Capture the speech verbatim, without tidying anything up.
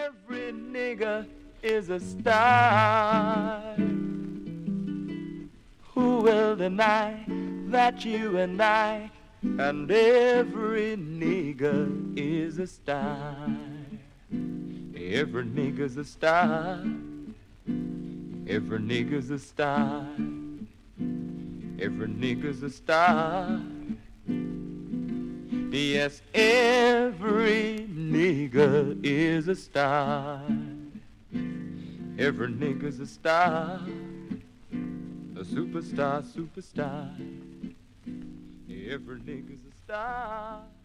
Every nigger is a star. Who will deny that you and I and every nigger is a star? Every nigger's a star. Every nigger's a star. Every nigger's a star. Yes, every nigger is a star. Every nigger's a star. A superstar, superstar. Every nigger's a star.